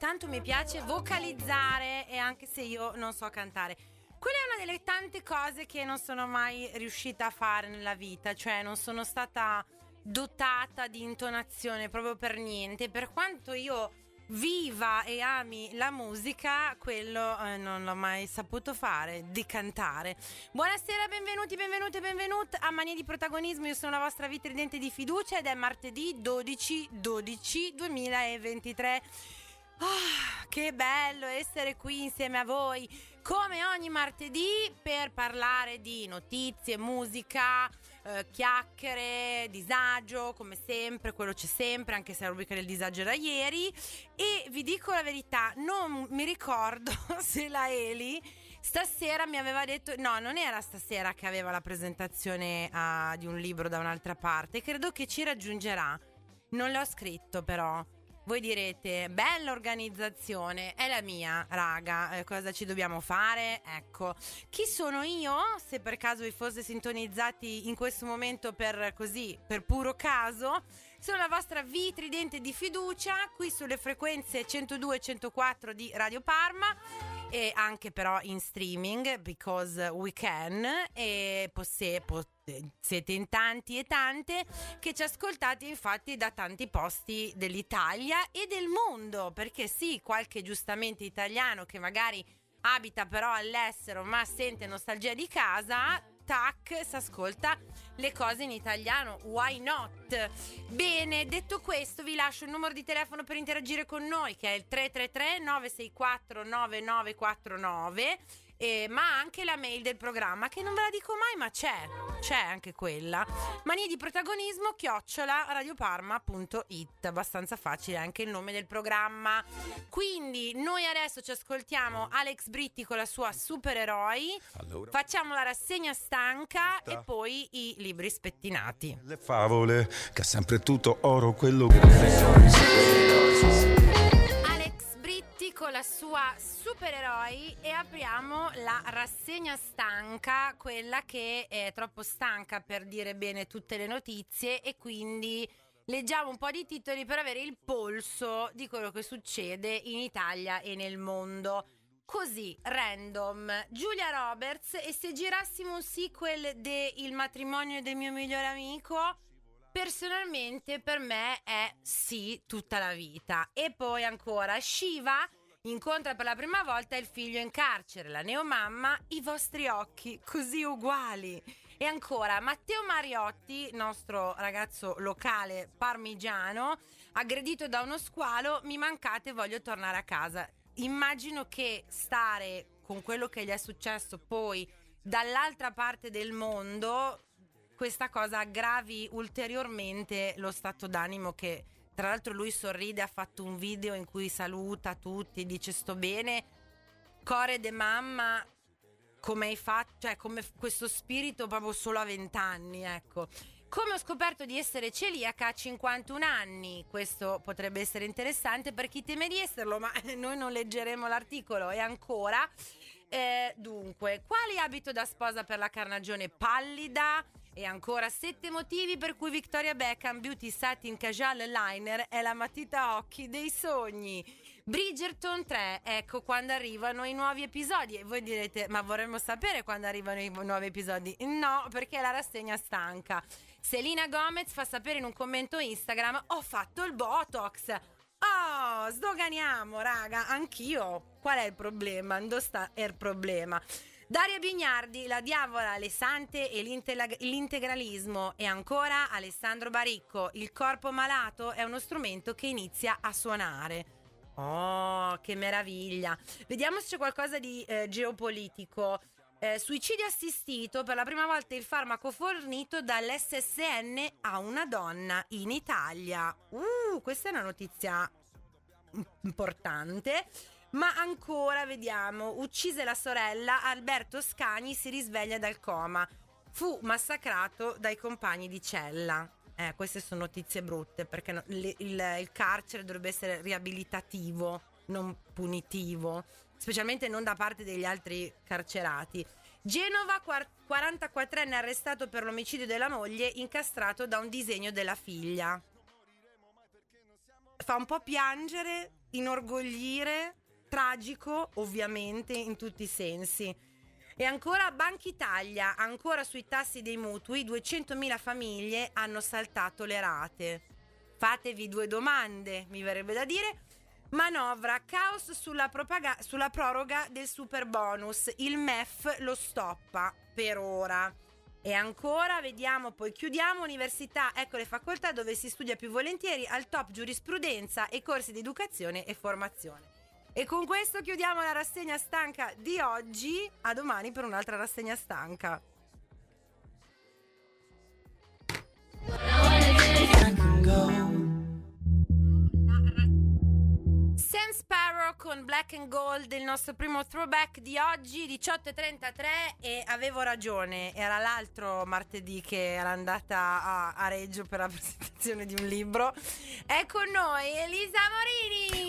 tanto mi piace vocalizzare, e anche se io non so cantare. Quella è una delle tante cose che non sono mai riuscita a fare nella vita, cioè non sono stata dotata di intonazione proprio per niente. Per quanto io viva e ami la musica, quello non l'ho mai saputo fare, di cantare. Buonasera, benvenuti a Mania di Protagonismo. Io sono la vostra vitridente di fiducia ed è martedì 12/12/2023. Che bello essere qui insieme a voi come ogni martedì per parlare di notizie, musica, chiacchiere, disagio, come sempre, quello c'è sempre, anche se la rubrica del disagio era ieri. E vi dico la verità, non mi ricordo se la Eli stasera mi aveva detto, no, non era stasera che aveva la presentazione di un libro da un'altra parte, credo che ci raggiungerà, non l'ho scritto però. Voi direte, bella organizzazione, è la mia, raga, cosa ci dobbiamo fare? Ecco, chi sono io? Se per caso vi foste sintonizzati in questo momento per puro caso, sono la vostra vitridente di fiducia, qui sulle frequenze 102 e 104 di Radio Parma, e anche però in streaming, because we can, e siete in tanti e tante che ci ascoltate infatti da tanti posti dell'Italia e del mondo, perché sì, qualche giustamente italiano che magari abita però all'estero ma sente nostalgia di casa, tac, si ascolta le cose in italiano, why not? Bene, detto questo vi lascio il numero di telefono per interagire con noi, che è il 333 964 9949, ma anche la mail del programma, che non ve la dico mai, ma c'è anche quella, mania di protagonismo @radioparma.it, abbastanza facile anche il nome del programma. Quindi noi adesso ci ascoltiamo Alex Britti con la sua Supereroi, facciamo la rassegna stanca e poi i libri spettinati. Le favole, che è sempre tutto oro quello che con la sua Supereroi, e apriamo la rassegna stanca, quella che è troppo stanca per dire bene tutte le notizie, e quindi leggiamo un po' di titoli per avere il polso di quello che succede in Italia e nel mondo. Così, random, Giulia Roberts: e se girassimo un sequel de Il matrimonio del mio migliore amico? Personalmente per me è sì, tutta la vita. E poi ancora, Shiva incontra per la prima volta il figlio in carcere, la neomamma, i vostri occhi così uguali. E ancora, Matteo Mariotti, nostro ragazzo locale parmigiano, aggredito da uno squalo, mi mancate, voglio tornare a casa. Immagino che stare con quello che gli è successo poi dall'altra parte del mondo, questa cosa aggravi ulteriormente lo stato d'animo, che tra l'altro lui sorride, ha fatto un video in cui saluta tutti, dice sto bene, core de mamma, come hai fatto, cioè come questo spirito proprio solo a 20 anni, ecco. Come ho scoperto di essere celiaca a 51 anni, questo potrebbe essere interessante per chi teme di esserlo, ma noi non leggeremo l'articolo. E ancora, dunque, quali abito da sposa per la carnagione pallida? E ancora, 7 motivi per cui Victoria Beckham Beauty Satin Casual Liner è la matita occhi dei sogni. Bridgerton 3, ecco quando arrivano i nuovi episodi. E voi direte, ma vorremmo sapere quando arrivano i nuovi episodi. No, perché è la rassegna stanca. Selena Gomez fa sapere in un commento Instagram: ho fatto il Botox. Oh, sdoganiamo, raga, anch'io. Qual è il problema? Dove sta il problema? Daria Bignardi, la diavola, le sante e l'integralismo. E ancora Alessandro Baricco, il corpo malato è uno strumento che inizia a suonare. Oh, che meraviglia. Vediamo se c'è qualcosa di geopolitico. Suicidio assistito, per la prima volta il farmaco fornito dall'SSN a una donna in Italia. Questa è una notizia importante. Ma ancora, vediamo, uccise la sorella, Alberto Scagni si risveglia dal coma, fu massacrato dai compagni di cella. Queste sono notizie brutte, perché il carcere dovrebbe essere riabilitativo, non punitivo, specialmente non da parte degli altri carcerati. Genova, 44enne arrestato per l'omicidio della moglie, incastrato da un disegno della figlia. Fa un po' piangere inorgoglire, tragico ovviamente in tutti i sensi. E ancora Banca Italia, ancora sui tassi dei mutui, 200.000 famiglie hanno saltato le rate. Fatevi due domande, mi verrebbe da dire. Manovra, caos sulla proroga del super bonus, il MEF lo stoppa per ora. E ancora, vediamo, poi chiudiamo, università, ecco le facoltà dove si studia più volentieri, al top giurisprudenza e corsi di educazione e formazione. E con questo chiudiamo la rassegna stanca di oggi, a domani per un'altra rassegna stanca. Sam Sparrow con Black and Gold, il nostro primo throwback di oggi, 18:33, e avevo ragione, era l'altro martedì che era andata a Reggio per la presentazione di un libro. È con noi Elisa Morini.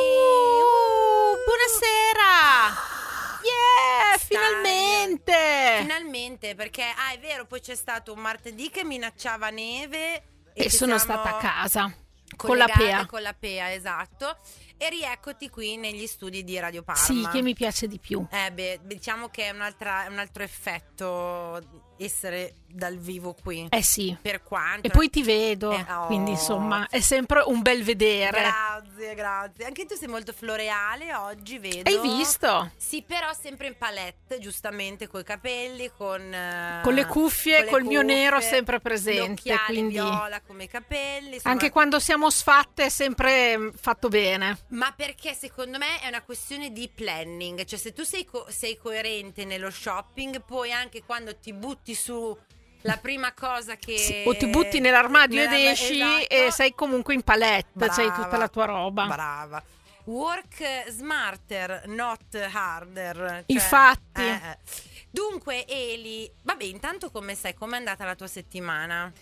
Buonasera. Yeah, Finalmente, perché è vero, poi c'è stato un martedì che minacciava neve e sono stata a casa con la PEA, esatto. E rieccoti qui negli studi di Radio Parma. Sì, che mi piace di più. Diciamo che è un altro effetto essere dal vivo qui. Sì. Per quanto. E poi ti vedo, quindi insomma è sempre un bel vedere. Grazie. Anche tu sei molto floreale oggi, vedo. Hai visto? Sì, però sempre in palette, giustamente, coi capelli, con le cuffie, col mio nero sempre presente. Quindi viola come i capelli. Insomma. Anche quando siamo sfatte è sempre fatto bene. Ma perché secondo me è una questione di planning, cioè se tu sei coerente nello shopping, poi anche quando ti butti su la prima cosa che... Sì, o ti butti nell'armadio ed esci, esatto. E sei comunque in palette, c'hai tutta la tua roba. Brava. Work smarter, not harder. Cioè, infatti. Dunque Eli, vabbè, intanto come stai? Com'è andata la tua settimana?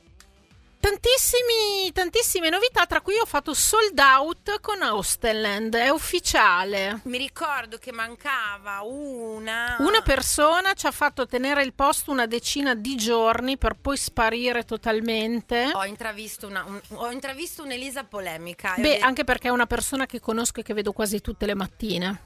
Tantissime novità, tra cui ho fatto sold out con Austenland, è ufficiale. Mi ricordo che mancava una persona, ci ha fatto tenere il posto una decina di giorni per poi sparire totalmente. Ho intravisto un'Elisa polemica. Anche perché è una persona che conosco e che vedo quasi tutte le mattine.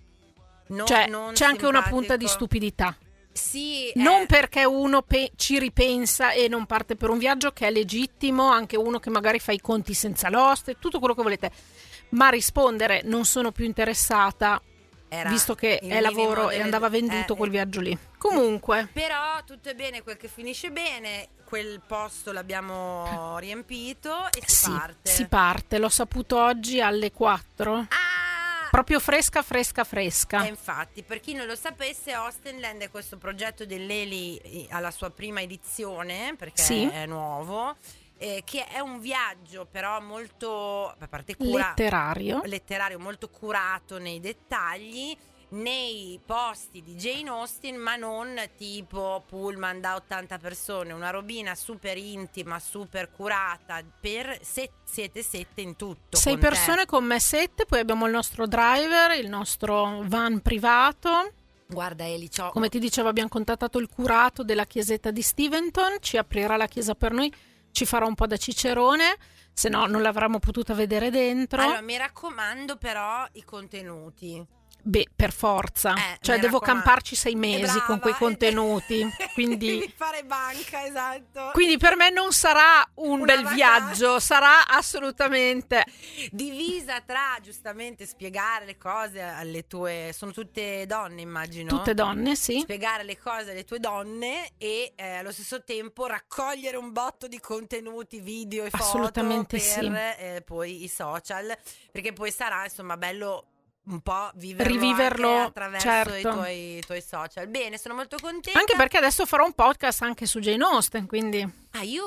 C'è anche una punta di stupidità. Sì, non perché uno ci ripensa e non parte per un viaggio, che è legittimo, anche uno che magari fa i conti senza l'oste, tutto quello che volete, ma rispondere non sono più interessata, visto che è lavoro e andava venduto quel viaggio lì. Comunque, però tutto è bene quel che finisce bene, quel posto l'abbiamo riempito e si parte, l'ho saputo oggi alle 4. Proprio fresca. E infatti, per chi non lo sapesse, Austenland è questo progetto dell'Eli alla sua prima edizione, perché è nuovo, che è un viaggio però molto, a parte letterario, molto curato nei dettagli, nei posti di Jane Austen, ma non tipo pullman da 80 persone, una robina super intima, super curata, siete 7 in tutto. 6 persone con me, 7, poi abbiamo il nostro driver, il nostro van privato. Guarda Eli, come ti dicevo, abbiamo contattato il curato della chiesetta di Steventon, ci aprirà la chiesa per noi, ci farà un po' da cicerone, se no non l'avremmo potuta vedere dentro. Allora mi raccomando però i contenuti. Per forza, cioè devo camparci 6 mesi con quei contenuti, quindi devi fare banca, esatto. Quindi per me non sarà un bel viaggio, sarà assolutamente divisa tra giustamente spiegare le cose alle tue, sono tutte donne immagino. Tutte donne, sì. Spiegare le cose alle tue donne e allo stesso tempo raccogliere un botto di contenuti, video e assolutamente foto per poi i social, perché poi sarà insomma bello un po' riviverlo attraverso i tuoi social. Bene, sono molto contenta. Anche perché adesso farò un podcast anche su Jane Austen, quindi io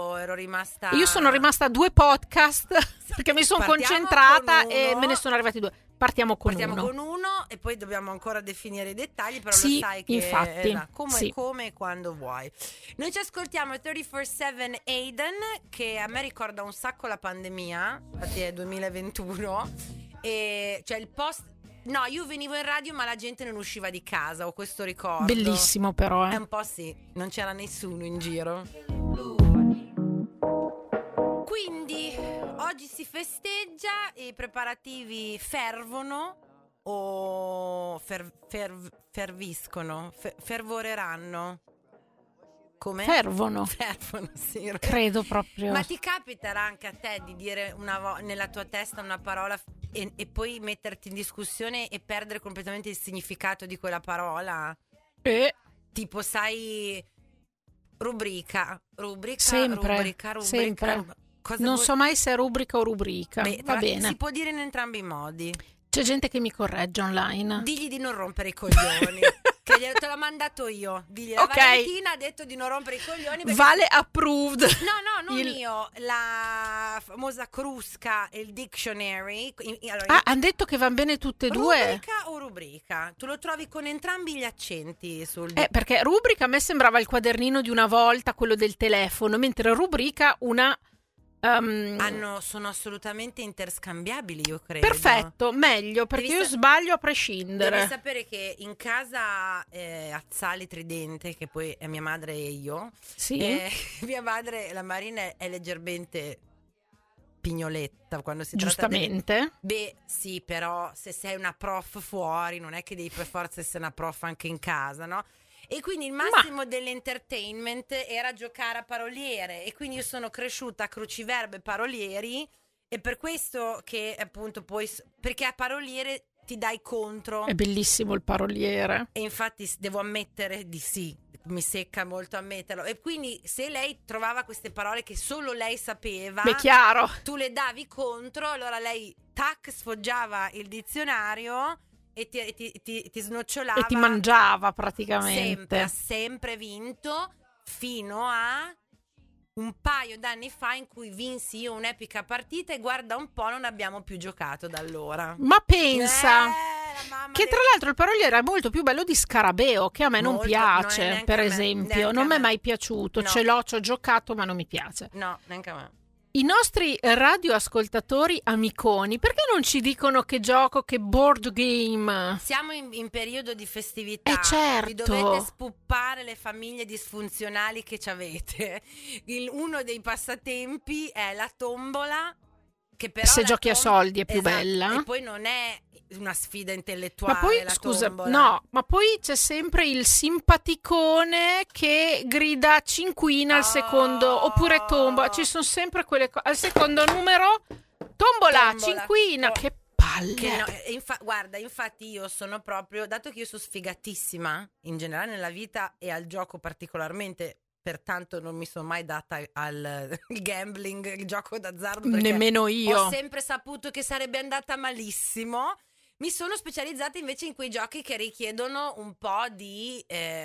sono rimasta a 2 podcast perché mi sono concentrata e me ne sono arrivati 2. Partiamo con uno e poi dobbiamo ancora definire i dettagli, però sì, lo sai che infatti, come e quando vuoi. Noi ci ascoltiamo 24/7 Aiden, che a me ricorda un sacco la pandemia, infatti è 2021. E cioè il post, no, io venivo in radio ma la gente non usciva di casa, ho questo ricordo. Bellissimo però È un po' sì, non c'era nessuno in giro. Quindi oggi si festeggia, i preparativi fervono o ferviscono, fervoreranno. Come? Fervono, Sì. credo proprio. Ma ti capiterà anche a te di dire nella tua testa una parola e poi metterti in discussione e perdere completamente il significato di quella parola? Tipo, sai, rubrica, sempre. Non so mai se è rubrica o rubrica. Va bene. Si può dire in entrambi i modi. C'è gente che mi corregge online. Digli di non rompere i coglioni. Che te l'ho mandato io. Digli, la Valentina ha detto di non rompere i coglioni. Vale approved. No, non io. La famosa Crusca e il dictionary. Allora, hanno detto che vanno bene tutte e due. Rubrica o rubrica? Tu lo trovi con entrambi gli accenti sul perché rubrica a me sembrava il quadernino di una volta, quello del telefono, mentre rubrica una... sono assolutamente interscambiabili, io credo. Perfetto, meglio, perché io sbaglio a prescindere. Devi sapere che in casa Azzali Tridente, che poi è mia madre e io, sì. Mia madre, la Marina, è leggermente pignoletta quando si giustamente tratta beh, sì, però se sei una prof fuori non è che devi per forza essere una prof anche in casa, no? E quindi il massimo dell'entertainment era giocare a paroliere, e quindi io sono cresciuta a cruciverba e parolieri, e per questo che appunto poi, perché a paroliere ti dai contro. È bellissimo il paroliere. E infatti devo ammettere di sì, mi secca molto ammetterlo. E quindi se lei trovava queste parole che solo lei sapeva, beh, chiaro, tu le davi contro, allora lei sfoggiava il dizionario e ti snocciolava e ti mangiava praticamente. Ha sempre vinto, fino a un paio d'anni fa in cui vinsi io un'epica partita, e guarda un po', non abbiamo più giocato da allora. Ma pensa che tra l'altro il paroliere è molto più bello di Scarabeo, che a me non piace, per esempio, non mi è mai piaciuto. No. ci ho giocato, ma non mi piace. No, neanche a me. I nostri radioascoltatori amiconi, perché non ci dicono che gioco, che board game? Siamo in periodo di festività. Certo. Vi dovete spuppare le famiglie disfunzionali che ci avete. Uno dei passatempi è la tombola, che però se giochi a soldi è più bella. E poi non è una sfida intellettuale. Ma poi, scusa, no, ma poi c'è sempre il simpaticone che grida cinquina al secondo, oppure tombola. Ci sono sempre quelle al secondo numero, tombola. Cinquina, che palle. Guarda, infatti io sono proprio, dato che io sono sfigatissima in generale nella vita e al gioco particolarmente, pertanto non mi sono mai data al gambling, il gioco d'azzardo, nemmeno io. Ho sempre saputo che sarebbe andata malissimo. Mi sono specializzata invece in quei giochi che richiedono un po' di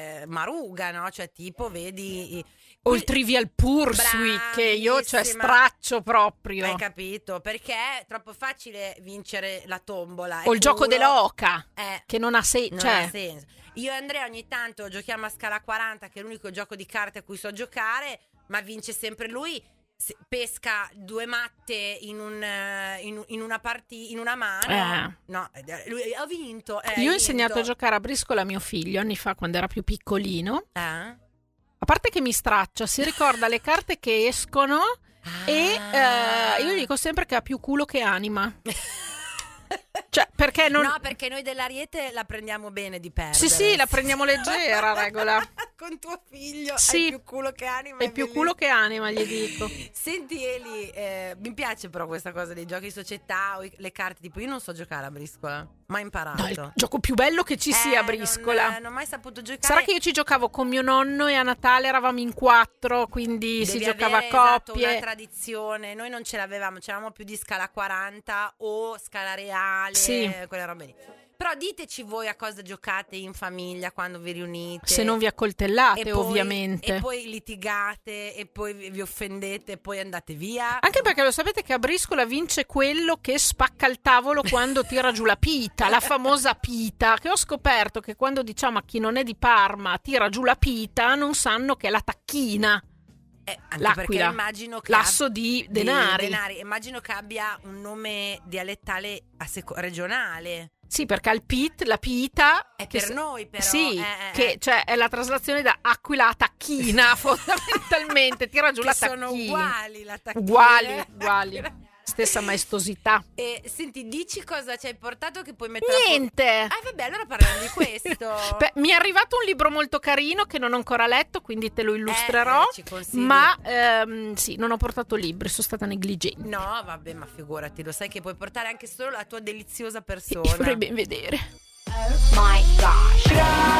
maruga, no? Cioè tipo, vedi... O il Trivial Pursuit, che io straccio proprio. Hai capito? Perché è troppo facile vincere la tombola. O il gioco della oca, che non ha senso. Io e Andrea ogni tanto giochiamo a scala 40, che è l'unico gioco di carte a cui so giocare, ma vince sempre lui. Pesca due matte in una partita, in una mano. No, lui ha vinto. Io ho insegnato a giocare a briscola a mio figlio anni fa, quando era più piccolino. A parte che mi straccia, si ricorda le carte che escono e io gli dico sempre che ha più culo che anima. Cioè, perché non... No, perché noi dell'Ariete la prendiamo bene di perdere. Sì, la prendiamo leggera, regola. Con tuo figlio sì, hai più culo che anima. È più culo che anima, gli dico. Senti Eli, mi piace però questa cosa dei giochi di società o le carte, tipo io non so giocare a briscola, mai imparato. No, il gioco più bello che ci sia a briscola. Non ho mai saputo giocare. Sarà che io ci giocavo con mio nonno e a Natale eravamo in 4, quindi si giocava a coppie. Esatto, una tradizione. Noi non ce l'avevamo, c'eravamo più di scala 40 o scala reale, quelle robe lì. Però diteci voi a cosa giocate in famiglia quando vi riunite. Se non vi accoltellate, ovviamente. E poi litigate, e poi vi offendete, e poi andate via. Anche perché lo sapete che a briscola vince quello che spacca il tavolo quando tira giù la pita, la famosa pita, che ho scoperto che quando diciamo a chi non è di Parma tira giù la pita, non sanno che è la tacchina. Anche perché immagino che l'asso di denari. Immagino che abbia un nome dialettale regionale. Sì, perché la pita è per noi, però. Sì, che cioè è la traslazione da aquila a tacchina, fondamentalmente. Tira giù la tacchina. Sono uguali la tacchina. Uguali. stessa maestosità. E senti, dici cosa ci hai portato che puoi mettere Niente. vabbè, allora parliamo di questo. Beh, mi è arrivato un libro molto carino che non ho ancora letto, quindi te lo illustrerò. Ci consigli? Ma sì, non ho portato libri, sono stata negligente. No, vabbè, ma figurati, lo sai che puoi portare anche solo la tua deliziosa Io persona. vorrei ben vedere. My gosh.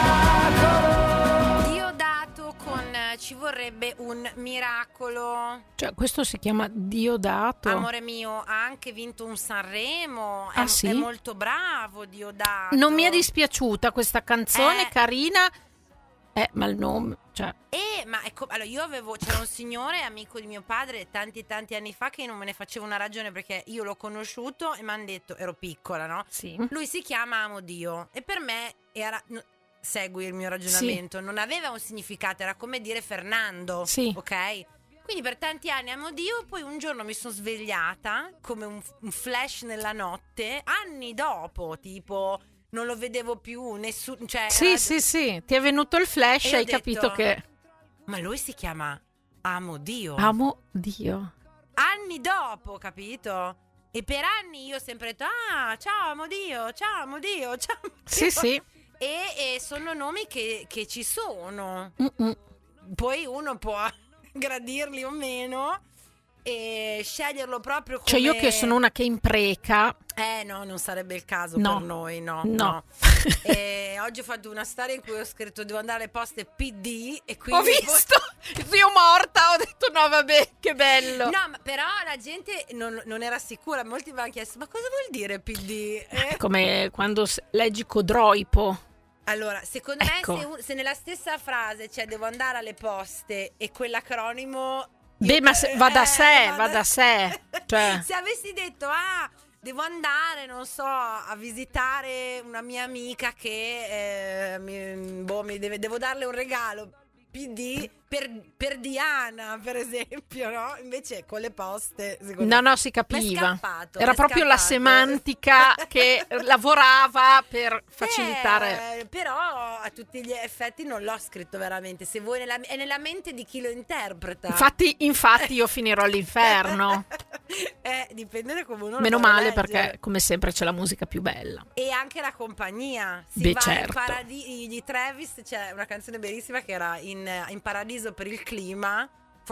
Diodato con ci vorrebbe un miracolo. Cioè, questo si chiama Diodato. Amore mio, ha anche vinto un Sanremo. Ah, sì? È molto bravo Diodato. Non mi è dispiaciuta questa canzone, carina. Ma il nome, cioè... Ma ecco, allora c'era un signore amico di mio padre tanti anni fa che non me ne facevo una ragione perché io l'ho conosciuto e mi hanno detto, ero piccola, no? Sì. Lui si chiama Amodio e per me era... Segui il mio ragionamento, non aveva un significato, era come dire Fernando, sì. Ok? Quindi per tanti anni Amodio, poi un giorno mi sono svegliata come un flash nella notte, anni dopo, tipo non lo vedevo più, nessuno, cioè Sì, ti è venuto il flash e hai capito che... Ma lui si chiama Amodio. Amodio. Anni dopo, capito? E per anni io ho sempre detto, ciao Amodio, ciao Amodio, ciao Amodio. Sì. E sono nomi che ci sono. Poi uno può gradirli o meno e sceglierlo proprio come... Cioè io che sono una che impreca... no, non sarebbe il caso No. per noi, no. E oggi ho fatto una storia in cui ho scritto devo andare alle poste PD e quindi... Ho visto! Io morta, ho detto no vabbè, che bello! No, ma però la gente non era sicura, molti mi hanno chiesto ma cosa vuol dire PD? Come quando leggi Codroipo. Allora, secondo me se nella stessa frase c'è devo andare alle poste e quell'acronimo... Beh, ma va da sé. Cioè... Se avessi detto, devo andare, non so, a visitare una mia amica che devo darle un regalo, PD, per Diana, per esempio, no? Invece con le poste, secondo me... No, si capiva. Era è proprio la scappato. semantica che lavorava per facilitare. Però a tutti gli effetti non l'ho scritto veramente. Se vuoi, è nella mente di chi lo interpreta. Infatti io finirò all'inferno. Dipende da come uno Meno lo vuole male leggere. perché come sempre c'è la musica più bella. E anche la compagnia. Certo. Di Travis c'è una canzone bellissima che era in paradiso per il clima,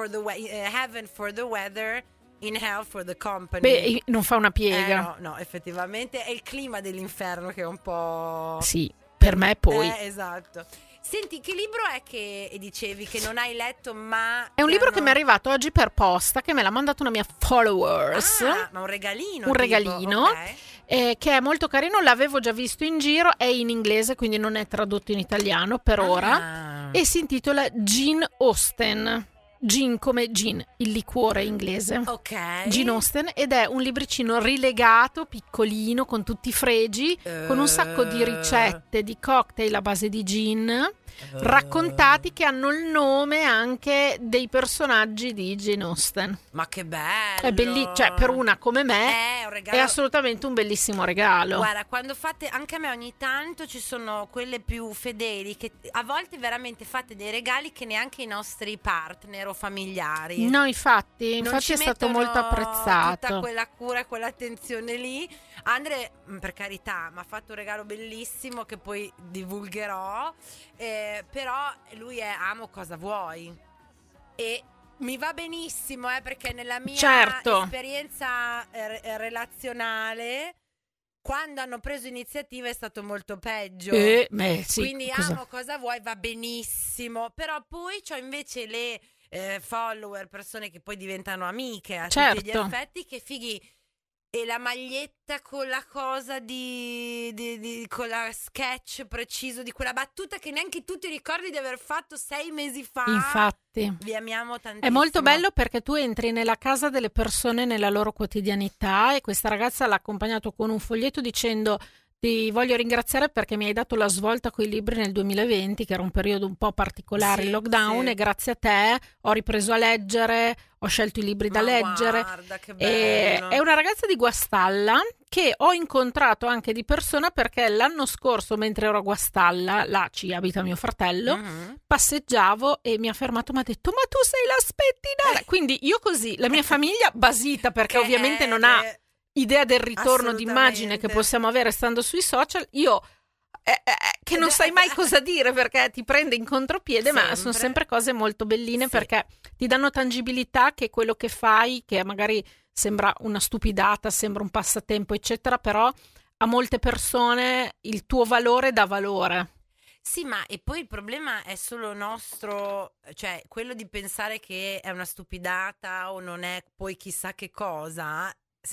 heaven for the weather, in hell for the company. Beh, non fa una piega. No, effettivamente è il clima dell'inferno che è un po'... Sì, per me poi. Esatto. Senti, che libro è che dicevi che non hai letto ma... È un libro che mi è arrivato oggi per posta, che me l'ha mandato una mia followers. Ma un regalino. Un regalino. Okay. Che è molto carino, l'avevo già visto in giro, è in inglese quindi non è tradotto in italiano per ora e si intitola Jane Austen. Gin come gin, il liquore inglese. Ok. Jane Austen, ed è un libricino rilegato, piccolino, con tutti i fregi, con un sacco di ricette di cocktail a base di gin, raccontati che hanno il nome anche dei personaggi di Jane Austen. Ma che bello! È bellissimo, cioè per una come me un regalo... è assolutamente un bellissimo regalo. Guarda, quando fate, anche a me ogni tanto ci sono quelle più fedeli che a volte veramente fate dei regali che neanche i nostri partner o familiari. No, infatti ci è stato mettono molto apprezzato. Tutta quella cura e quell'attenzione lì. Andre, per carità, mi ha fatto un regalo bellissimo che poi divulgherò, però lui è amo cosa vuoi e mi va benissimo perché nella mia esperienza relazionale quando hanno preso iniziativa è stato molto peggio. Sì, quindi amo cosa vuoi va benissimo, però poi c'ho invece le follower, persone che poi diventano amiche a tutti gli effetti, che fighi. E la maglietta con la cosa con la sketch preciso di quella battuta che neanche tu ti ricordi di aver fatto 6 mesi fa. Infatti. Vi amiamo tantissimo. È molto bello perché tu entri nella casa delle persone nella loro quotidianità e questa ragazza l'ha accompagnato con un foglietto dicendo Ti voglio ringraziare perché mi hai dato la svolta coi libri nel 2020, che era un periodo un po' particolare, il lockdown, sì. e grazie a te ho ripreso a leggere, ho scelto i libri da leggere. Guarda che bello. È una ragazza di Guastalla che ho incontrato anche di persona perché l'anno scorso, mentre ero a Guastalla, là ci abita mio fratello, passeggiavo e mi ha fermato, mi ha detto: ma tu sei la spettinata? Quindi io così, la mia famiglia basita, perché Che ovviamente non ha idea del ritorno d'immagine che possiamo avere stando sui social, io che non sai mai cosa dire perché ti prende in contropiede, ma sono sempre cose molto belline, perché ti danno tangibilità che quello che fai, che magari sembra una stupidata, sembra un passatempo eccetera, però a molte persone il tuo valore dà valore. Sì, ma e poi il problema è solo nostro, cioè quello di pensare che è una stupidata o non è poi chissà che cosa.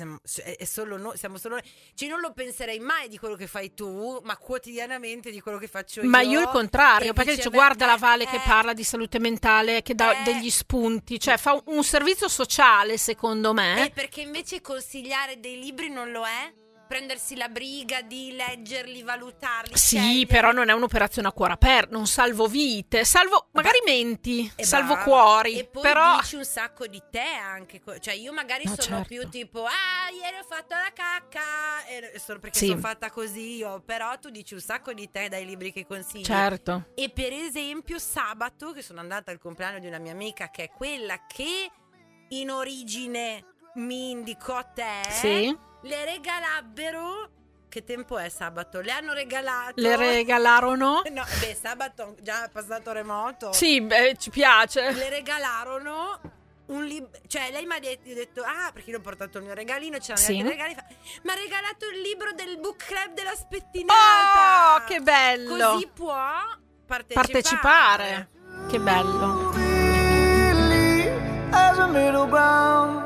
È solo noi, siamo solo noi. Cioè, non lo penserei mai di quello che fai tu, ma quotidianamente di quello che faccio io. Ma io il contrario, perché dice: guarda la Vale che parla di salute mentale, che dà degli spunti, cioè fa un servizio sociale, secondo me. Perché invece consigliare dei libri non lo è? Prendersi la briga di leggerli, valutarli. Sì, scegliere. però non è un'operazione a cuore aperto, non salvo vite, salvo magari menti, salvo cuori. E poi però dici un sacco di te anche. Cioè io magari sono più tipo: ieri ho fatto la cacca, solo perché sono fatta così io. Però tu dici un sacco di te dai libri che consigli. Certo. E per esempio sabato, che sono andata al compleanno di una mia amica, che è quella che in origine mi indicò te. Sì. Le regalabbero. Che tempo è sabato? Le hanno regalato. Le regalarono? No, sabato già è passato remoto. Sì, ci piace. Le regalarono un libro. Cioè, lei mi ha detto: perché io ho portato il mio regalino. C'erano altri regali. Mi ha regalato il libro del book club della spettinata. Oh, che bello! Così può partecipare. Che bello. As a middle ground.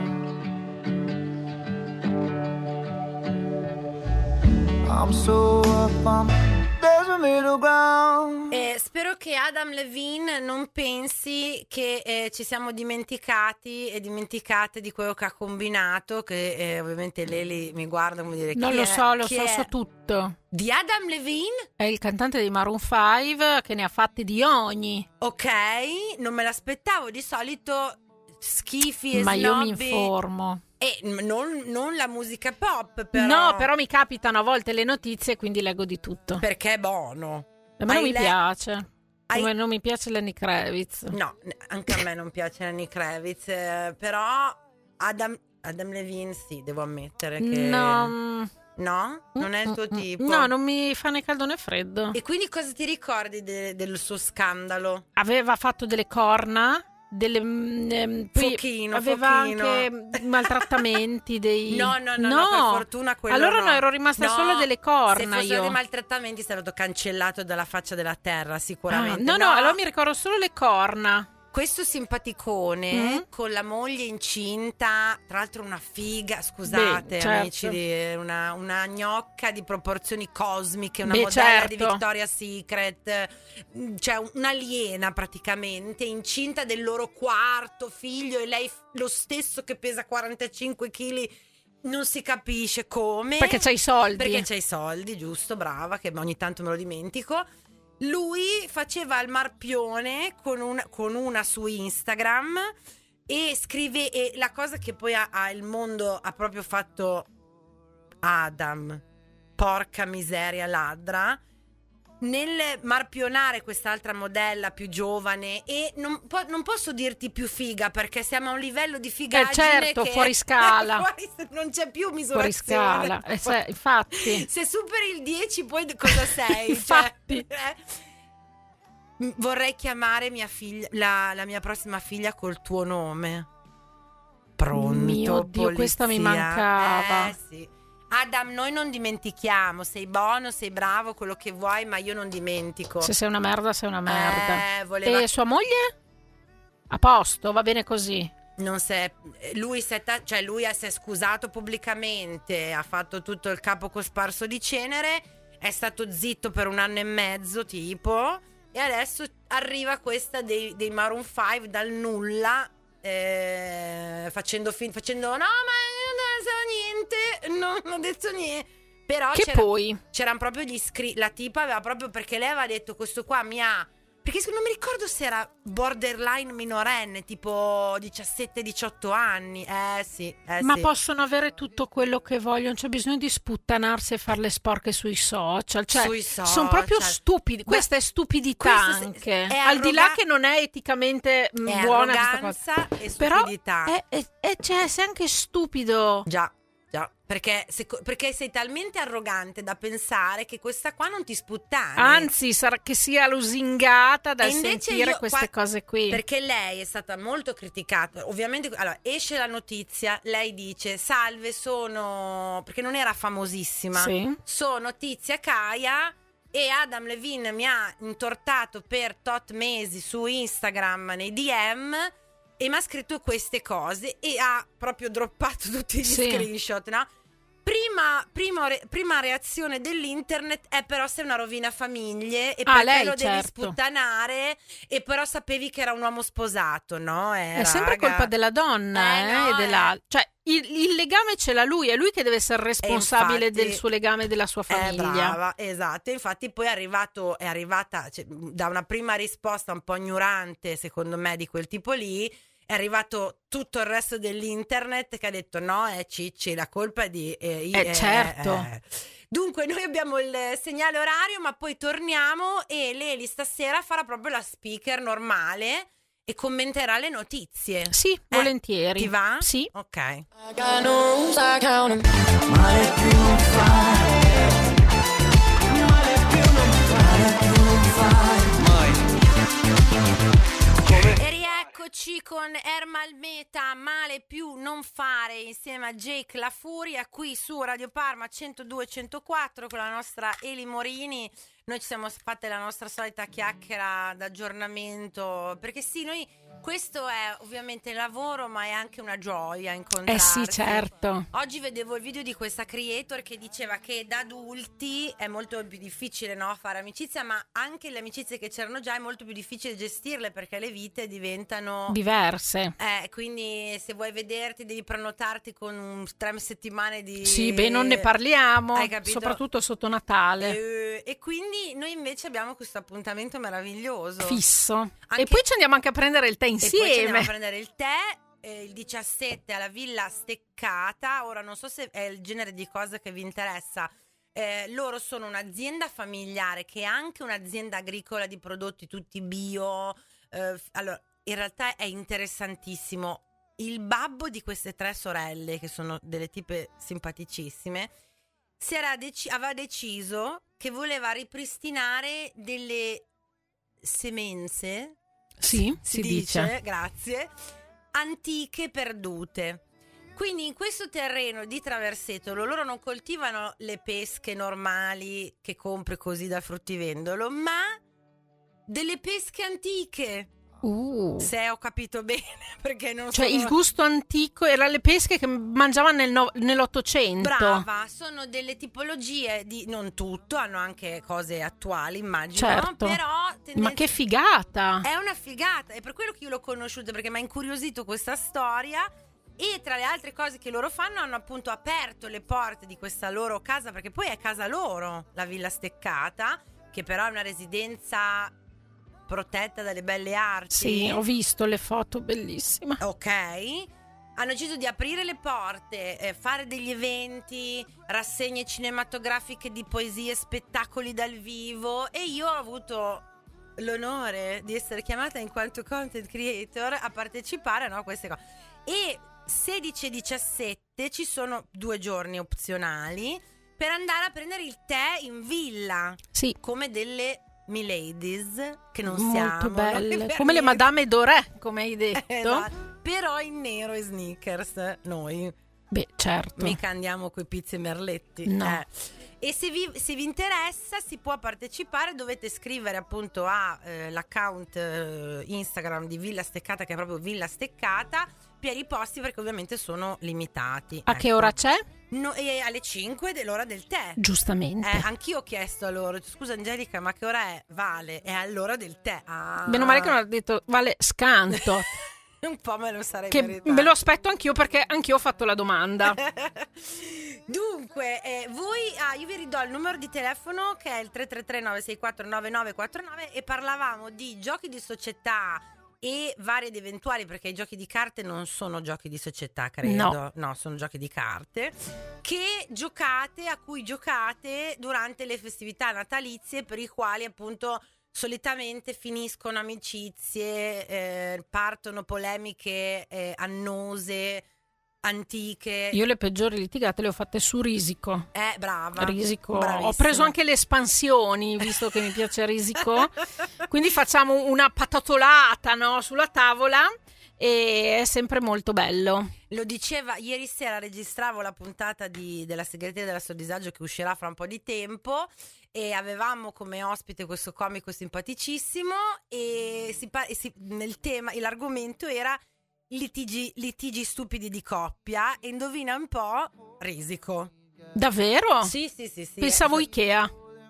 I'm so up on there's a middle ground. Spero che Adam Levine non pensi che ci siamo dimenticati e dimenticate di quello che ha combinato, che ovviamente Leli mi guarda come dire: non chi lo è? so, lo Chi so, è? so tutto. Di Adam Levine? È il cantante di Maroon 5 che ne ha fatti di ogni. Ok, non me l'aspettavo, di solito schifi e ma io mi snobby. informo. E non la musica pop, però. No, però mi capitano a volte le notizie, quindi leggo di tutto. Perché è buono. Ma non mi piace. Come non mi piace Lenny Kravitz. No, anche a me non piace Lenny Kravitz, però Adam Levine sì, devo ammettere che... No, non è il tuo tipo. No, non mi fa né caldo né freddo. E quindi cosa ti ricordi del suo scandalo? Aveva fatto delle corna, Fochino, aveva anche maltrattamenti dei... No, per fortuna quello allora no, ero rimasta solo delle corna. Se fossero io dei maltrattamenti sarebbe stato cancellato dalla faccia della terra sicuramente. No, allora mi ricordo solo le corna. Questo simpaticone con la moglie incinta, tra l'altro una figa, scusate amici, una gnocca di proporzioni cosmiche, una modella di Victoria's Secret, cioè un'aliena praticamente, incinta del loro quarto figlio e lei lo stesso che pesa 45 kg. Non si capisce come. Perché c'hai i soldi. Perché c'hai i soldi, giusto, brava, che ogni tanto me lo dimentico. Lui faceva il marpione con una su Instagram e scrive, e la cosa che poi il mondo ha proprio fatto: Adam, porca miseria ladra, nel marpionare quest'altra modella più giovane, e non posso dirti più figa perché siamo a un livello di figaggine certo, che fuori scala. Non c'è più misurazione. Fuori scala, infatti. Se superi il 10 poi cosa sei? Infatti. Vorrei chiamare mia figlia, la mia prossima figlia col tuo nome. Pronto, mio Dio, polizia. questa mi mancava. Sì. Adam, noi non dimentichiamo, sei buono, sei bravo, quello che vuoi, ma io non dimentico. Se sei una merda, sei una merda. Voleva... E sua moglie? A posto, va bene così. Non lui si è scusato pubblicamente, ha fatto tutto il capo cosparso di cenere, è stato zitto per 1 anno e mezzo tipo, e adesso arriva questa dei Maroon 5 dal nulla, facendo no, ma io non so niente, non ho detto niente. Però Che poi c'erano proprio la tipa aveva proprio, perché lei aveva detto questo qua perché non mi ricordo se era borderline minorenne, tipo 17-18 anni. Sì. ma possono avere tutto quello che vogliono, c'è bisogno di sputtanarsi e fare le sporche sui social, cioè Sui social. sono proprio stupidi. Questa è stupidità anche, al di là che non è eticamente buona questa cosa, arroganza e stupidità. però cioè, sei anche stupido. Già, perché sei talmente arrogante da pensare che questa qua non ti sputtani. Anzi, sarà che sia lusingata dal E invece sentire queste cose qui. Perché lei è stata molto criticata. Ovviamente, allora, esce la notizia, lei dice: salve, perché non era famosissima. Sì. Sono Tizia Caia e Adam Levine mi ha intortato per tot mesi su Instagram nei DM e mi ha scritto queste cose e ha proprio droppato tutti gli screenshot, no? Prima reazione dell'internet è: però sei una rovina famiglie e perché lei, lo devi certo. sputtanare, e però sapevi che era un uomo sposato, no? È sempre colpa della donna, no, cioè il legame ce l'ha lui, è lui che deve essere responsabile infatti, del suo legame e della sua famiglia. Brava, esatto. Infatti poi è arrivata, cioè, da una prima risposta un po' ignorante, secondo me, di quel tipo lì, è arrivato tutto il resto dell'internet che ha detto: no, è Cicci, la colpa è di... certo. Dunque noi abbiamo il segnale orario, ma poi torniamo e Leli stasera farà proprio la speaker normale e commenterà le notizie. Sì, volentieri. Ti va? Sì. Ok. Male più non fare. E rieccoci con Ermal Meta, Male più non fare, insieme a Jake La Furia, qui su Radio Parma 102-104 con la nostra Eli Morini. Noi ci siamo fatte la nostra solita chiacchiera d'aggiornamento, perché sì, questo è ovviamente lavoro, ma è anche una gioia incontrarsi. Sì, certo. Oggi vedevo il video di questa creator che diceva che da adulti è molto più difficile, no, fare amicizia, ma anche le amicizie che c'erano già è molto più difficile gestirle perché le vite diventano diverse. Quindi se vuoi vederti devi prenotarti con 3 settimane di... Sì, non ne parliamo, Hai capito? soprattutto sotto Natale. E quindi noi invece abbiamo questo appuntamento meraviglioso. Fisso. E poi ci andiamo anche a prendere il tè E poi ci andiamo insieme. a prendere il tè il 17 alla Villa Steccata. Ora non so se è il genere di cosa che vi interessa. Loro sono un'azienda familiare che è anche un'azienda agricola di prodotti tutti bio. Allora, in realtà è interessantissimo. Il babbo di queste 3 sorelle, che sono delle tipe simpaticissime, aveva deciso che voleva ripristinare delle semenze, Sì, si dice, grazie, antiche perdute. Quindi in questo terreno di Traversetolo loro non coltivano le pesche normali che compri così dal fruttivendolo, ma delle pesche antiche. Se ho capito bene, perché non Cioè sono... il gusto antico era le pesche che mangiavano nell'Ottocento. Brava, sono delle tipologie di... non tutto, hanno anche cose attuali, immagino. Certo. Però Ma che figata! è una figata, è per quello che io l'ho conosciuta, perché mi ha incuriosito questa storia. E tra le altre cose che loro fanno, hanno appunto aperto le porte di questa loro casa, perché poi è casa loro, la Villa Steccata, che però è una residenza protetta dalle belle arti. Sì, ho visto le foto, bellissima. Ok. Hanno deciso di aprire le porte, fare degli eventi, rassegne cinematografiche di poesie, spettacoli dal vivo, e io ho avuto l'onore di essere chiamata in quanto content creator a partecipare a queste cose. E 16 e 17 ci sono 2 giorni opzionali per andare a prendere il tè in villa. Sì. Come delle miladies, che non Molto siamo belle, per come le niente. Madame Doré, come hai detto. Esatto. Però in nero e sneakers noi. Beh, certo. Mica andiamo coi pizzi e merletti. No. E se vi interessa si può partecipare, dovete scrivere appunto l'account Instagram di Villa Steccata, che è proprio Villa Steccata, per i posti, perché ovviamente sono limitati. A che ora c'è? E alle 5 dell'ora del tè. Giustamente. Anch'io ho chiesto a loro: scusa Angelica, ma che ora è? Vale, è all'ora del tè. Meno male che non ha detto vale scanto. Un po' me lo sarei Che meritato. me lo aspetto anch'io, perché anch'io ho fatto la domanda. Dunque, io vi ridò il numero di telefono che è il 333-964-9949 e parlavamo di giochi di società e vari ed eventuali, perché i giochi di carte non sono giochi di società, credo. No, sono giochi di carte a cui giocate durante le festività natalizie, per i quali appunto solitamente finiscono amicizie, partono polemiche annose, antiche. Io le peggiori litigate le ho fatte su Risico. Brava. Risico. Bravissima. Ho preso anche le espansioni, visto che mi piace Risico. Quindi facciamo una patatolata, no, sulla tavola e è sempre molto bello. Lo diceva ieri sera, registravo la puntata della segreteria della Sordisagio che uscirà fra un po' di tempo e avevamo come ospite questo comico simpaticissimo e nel tema, l'argomento era litigi stupidi di coppia e indovina un po', Risico. Davvero? Sì. Pensavo Ikea.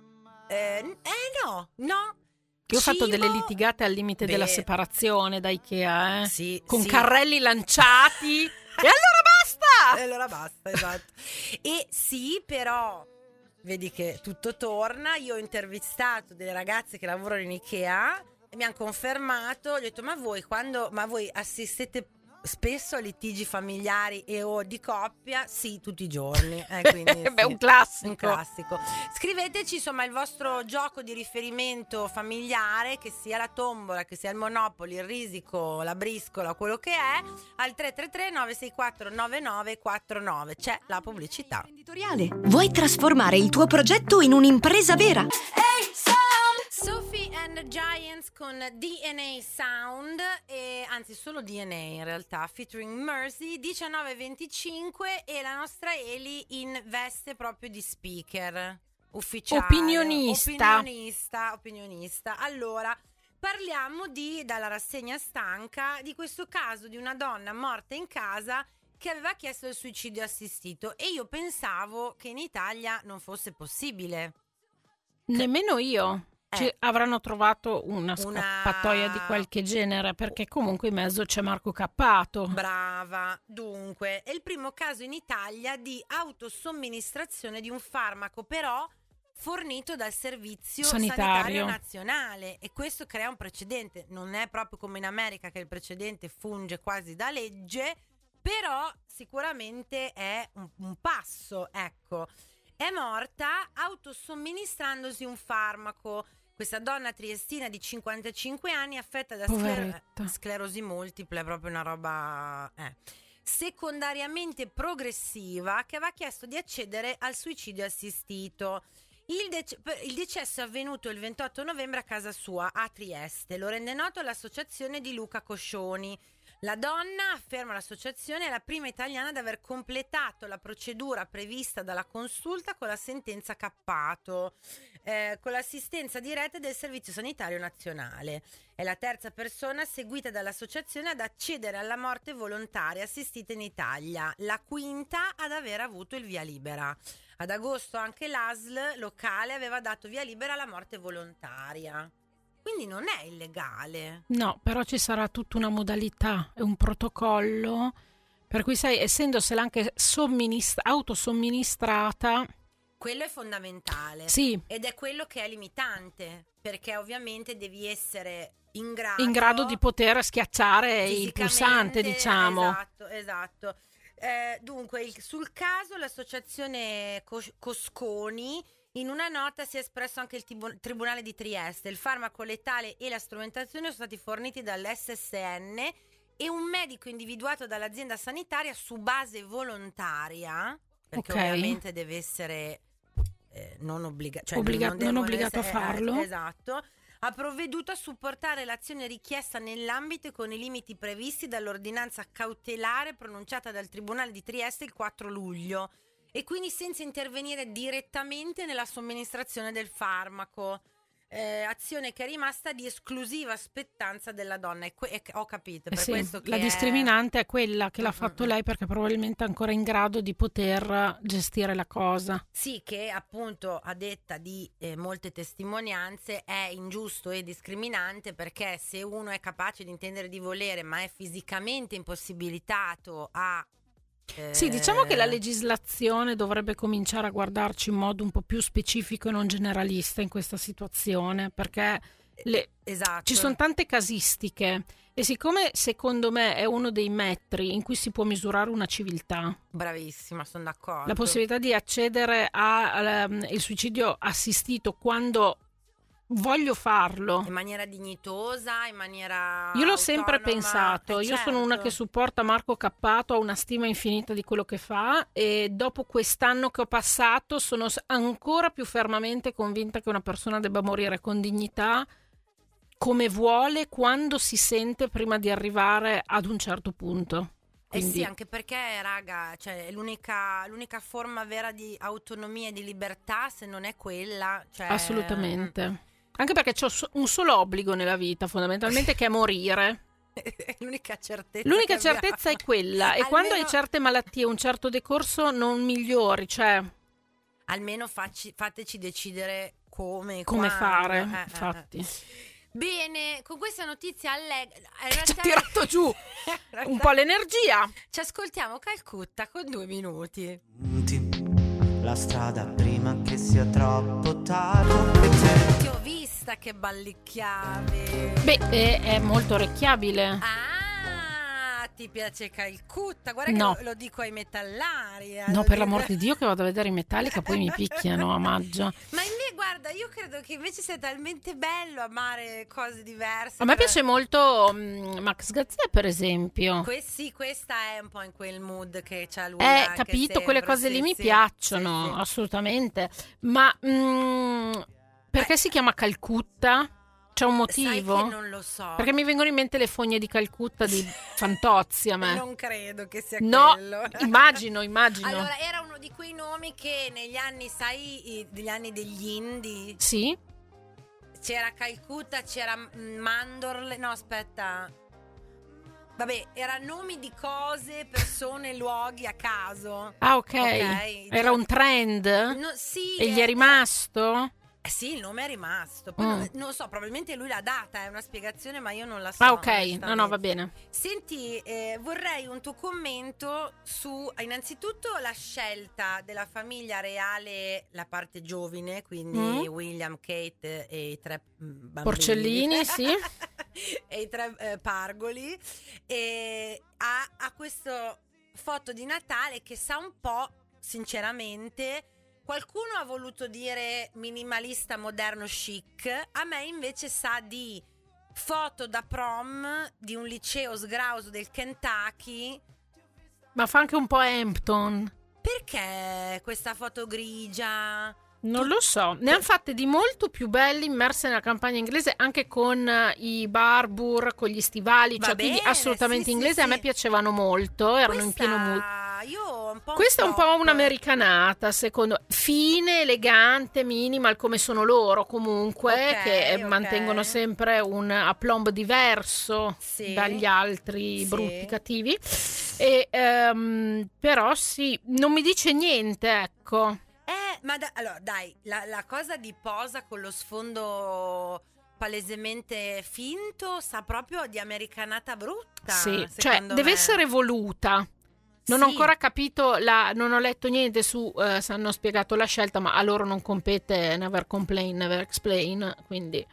No. Io ho fatto delle litigate al limite della separazione da Ikea, Sì, con sì. carrelli lanciati. E allora basta! Esatto. E sì, però vedi che tutto torna. Io ho intervistato delle ragazze che lavorano in Ikea e mi hanno confermato. Gli ho detto: ma voi assistete spesso a litigi familiari o di coppia? Sì, tutti i giorni. Quindi, Beh, sì, un classico. un classico. Scriveteci insomma il vostro gioco di riferimento familiare, che sia la tombola, che sia il Monopoli, il Risico, la briscola, quello che è, al 333 964 9949. C'è la pubblicità. Vuoi trasformare il tuo progetto in un'impresa vera? Sophie and the Giants con DNA Sound, anzi solo DNA in realtà, featuring Mercy, 19:25, e la nostra Eli in veste proprio di speaker ufficiale. Opinionista. Allora, parliamo dalla rassegna stanca, di questo caso di una donna morta in casa che aveva chiesto il suicidio assistito, e io pensavo che in Italia non fosse possibile. Nemmeno io. Avranno trovato una scappatoia di qualche genere, perché comunque in mezzo c'è Marco Cappato. Brava. Dunque, è il primo caso in Italia di autosomministrazione di un farmaco, però fornito dal Servizio Sanitario Nazionale, e questo crea un precedente. Non è proprio come in America, che il precedente funge quasi da legge, però sicuramente è un passo, ecco. È morta autosomministrandosi un farmaco. Questa donna triestina di 55 anni, affetta da sclerosi multiple, proprio una roba secondariamente progressiva, che aveva chiesto di accedere al suicidio assistito. Il decesso è avvenuto il 28 novembre a casa sua a Trieste. Lo rende noto l'associazione di Luca Coscioni. La donna, afferma l'associazione, è la prima italiana ad aver completato la procedura prevista dalla consulta con la sentenza Cappato, con l'assistenza diretta del Servizio Sanitario Nazionale. È la terza persona seguita dall'associazione ad accedere alla morte volontaria assistita in Italia, la quinta ad aver avuto il via libera. Ad agosto anche l'ASL locale aveva dato via libera alla morte volontaria. Quindi non è illegale. No, però ci sarà tutta una modalità e un protocollo, per cui sai, essendosela anche autosomministrata, quello è fondamentale. Sì. Ed è quello che è limitante, perché ovviamente devi essere in grado di poter schiacciare il pulsante, diciamo. Esatto. Dunque, sul caso l'associazione Cosconi in una nota si è espresso anche il Tribunale di Trieste. Il farmaco letale e la strumentazione sono stati forniti dall'SSN e un medico individuato dall'azienda sanitaria su base volontaria, perché ovviamente deve essere non obbligato a farlo. Esatto. Ha provveduto a supportare l'azione richiesta nell'ambito e con i limiti previsti dall'ordinanza cautelare pronunciata dal Tribunale di Trieste il 4 luglio. E quindi senza intervenire direttamente nella somministrazione del farmaco, azione che è rimasta di esclusiva spettanza della donna. Ho capito, per questo che la discriminante è quella che l'ha fatto lei, perché probabilmente è ancora in grado di poter gestire la cosa. Sì, che appunto, a detta di molte testimonianze, è ingiusto e discriminante, perché se uno è capace di intendere di volere ma è fisicamente impossibilitato a Sì, diciamo che la legislazione dovrebbe cominciare a guardarci in modo un po' più specifico e non generalista in questa situazione, perché esatto. ci sono tante casistiche e siccome secondo me è uno dei metri in cui si può misurare una civiltà, bravissima, sono d'accordo, la possibilità di accedere al suicidio assistito quando voglio farlo in maniera dignitosa, in maniera io l'ho sempre autonoma, pensato, io sono una che supporta Marco Cappato, ho una stima infinita di quello che fa e dopo quest'anno che ho passato sono ancora più fermamente convinta che una persona debba morire con dignità, come vuole, quando si sente, prima di arrivare ad un certo punto. Quindi... sì, anche perché, raga, cioè, l'unica forma vera di autonomia e di libertà, se non è quella, cioè... Assolutamente. Anche perché c'ho un solo obbligo nella vita, fondamentalmente, che è morire. L'unica certezza. L'unica certezza è quella. E almeno... quando hai certe malattie, un certo decorso, non migliori, cioè... Almeno fateci decidere come fare, infatti. Bene, con questa notizia ci ha tirato giù un po' l'energia. Ci ascoltiamo Calcutta con 2 minuti. La strada prima che sia troppo tardi. Ti ho vista che ballicchiavi. Beh, è molto orecchiabile. Ti piace Calcutta? Guarda no. Che lo dico ai metallari. No, per l'amor di Dio, che vado a vedere i Metallica poi mi picchiano a maggio. Ma invece, guarda, io credo che invece sia talmente bello amare cose diverse. A me piace molto Max Gazzè, per esempio. Questa è un po' in quel mood che c'ha lui. Capito, sempre, quelle cose lì mi piacciono, sì. Assolutamente. Ma perché si chiama Calcutta? C'è un motivo? Sai che non lo so. Perché mi vengono in mente le fogne di Calcutta di Fantozzi a me. Non credo che sia no, quello. Immagino. Allora, era uno di quei nomi che negli anni, sai, degli anni degli indie. Sì. C'era Calcutta, c'era Mandorle. No, aspetta. Vabbè, erano nomi di cose, persone, luoghi a caso. Ah, ok. Era un trend? No, sì. E gli è rimasto? Sì, il nome è rimasto. Poi non lo so, probabilmente lui l'ha data, è una spiegazione, ma io non la so. Ah, ok, no, va bene. Senti, vorrei un tuo commento su, innanzitutto, la scelta della famiglia reale, la parte giovine, quindi William, Kate e i 3 bambini. Porcellini, sì. E i 3 pargoli. E a questo foto di Natale che sa un po', sinceramente... Qualcuno ha voluto dire minimalista, moderno, chic. A me invece sa di foto da prom di un liceo sgrauso del Kentucky. Ma fa anche un po' Hampton. Perché questa foto grigia? Non lo so, ne hanno fatte di molto più belli immerse nella campagna inglese, anche con i Barbour, con gli stivali, cioè quindi assolutamente inglese. A me piacevano molto, erano in pieno mood. Questa è un po' un'americanata, secondo me, fine, elegante, minimal, come sono loro comunque, che mantengono sempre un aplomb diverso dagli altri brutti, cattivi. E, però sì, non mi dice niente, ecco. Ma allora dai, la cosa di posa con lo sfondo palesemente finto sa proprio di americanata brutta. Sì, cioè deve essere voluta. Non ho ancora capito, non ho letto niente su se hanno spiegato la scelta, ma a loro non compete never complain, never explain, quindi...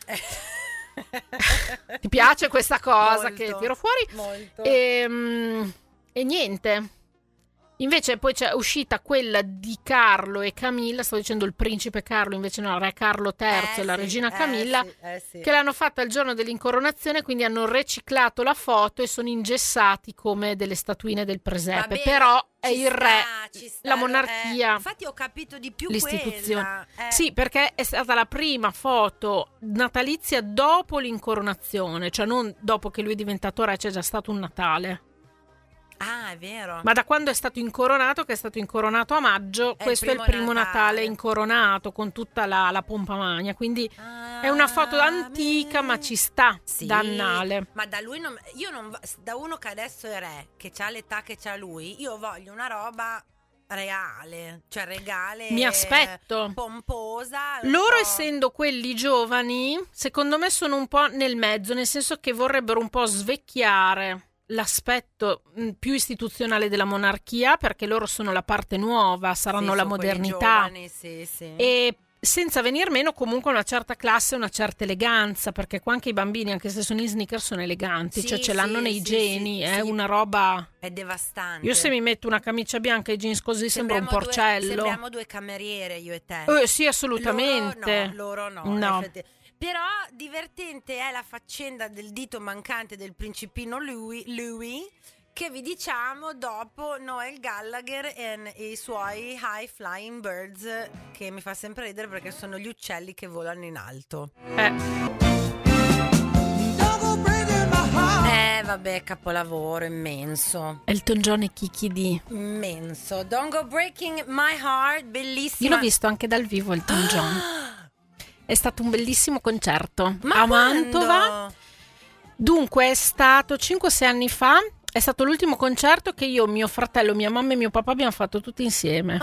Ti piace questa cosa molto, che tiro fuori? Molto. E niente. Invece poi c'è uscita quella di Carlo e Camilla, stavo dicendo il principe Carlo, invece no, re Carlo III e la regina Camilla, che l'hanno fatta il giorno dell'incoronazione, quindi hanno riciclato la foto e sono ingessati come delle statuine del presepe. Bene, però è il re, la monarchia. Infatti ho capito di più l'istituzione. Sì, perché è stata la prima foto natalizia dopo l'incoronazione, cioè non dopo che lui è diventato re, c'è già stato un Natale. Ah, è vero. Ma da quando è stato incoronato, che è stato incoronato a maggio, questo è il primo Natale incoronato con tutta la pompa magna. Quindi è una foto antica, ma ci sta, dannale. Ma da lui da uno che adesso è re, che ha l'età che c'ha lui, io voglio una roba reale, cioè regale. Mi aspetto. Pomposa. Loro essendo quelli giovani, secondo me sono un po' nel mezzo, nel senso che vorrebbero un po' svecchiare l'aspetto più istituzionale della monarchia, perché loro sono la parte nuova, saranno la modernità, giovani, sì. e senza venir meno comunque una certa classe, una certa eleganza, perché qua anche i bambini, anche se sono in sneaker, sono eleganti, Sì, cioè ce l'hanno nei geni, è sì. una roba... È devastante. Io se mi metto una camicia bianca e jeans così sembra un porcello. Sembriamo due cameriere, io e te. Sì, assolutamente. Loro no. No. Però divertente è la faccenda del dito mancante del principino Louis, che vi diciamo dopo Noel Gallagher e i suoi High Flying Birds, che mi fa sempre ridere perché sono gli uccelli che volano in alto. Vabbè, capolavoro immenso. Elton John e Kiki D. Immenso. Don't Go Breaking My Heart, bellissima. Io l'ho visto anche dal vivo Elton John. È stato un bellissimo concerto Ma a Mantova. quando? Dunque è stato 5-6 anni fa. È stato l'ultimo concerto che io, mio fratello, mia mamma e mio papà abbiamo fatto tutti insieme.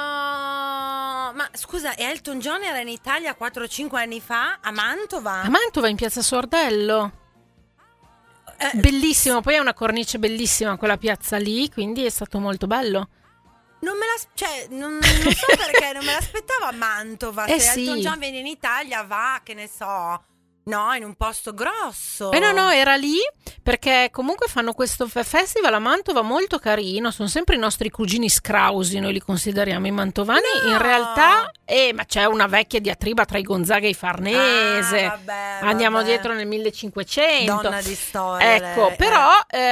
Ma scusa, Elton John era in Italia 4-5 anni fa a Mantova? A Mantova, in piazza Sordello. Bellissimo, poi è una cornice bellissima quella piazza lì, quindi è stato molto bello. Non so perché non me l'aspettavo a Mantova. Se sì. Elton John viene in Italia va, che ne so, no, in un posto grosso. No, era lì perché comunque fanno questo festival a Mantova molto carino. Sono sempre i nostri cugini scrausi, noi li consideriamo i mantovani. No. In realtà, ma c'è una vecchia diatriba tra i Gonzaga e i Farnese. Vabbè. Andiamo dietro nel 1500. Donna di storia. Ecco, lei. però